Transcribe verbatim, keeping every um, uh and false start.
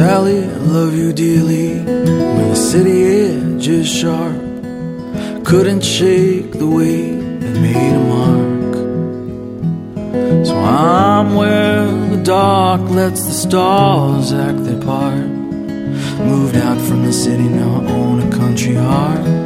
Sally, I love you dearly. When the city edge is sharp, couldn't shake the weight that made a mark. So I'm where the dark lets the stars act their part. Moved out from the city, now I own a country heart.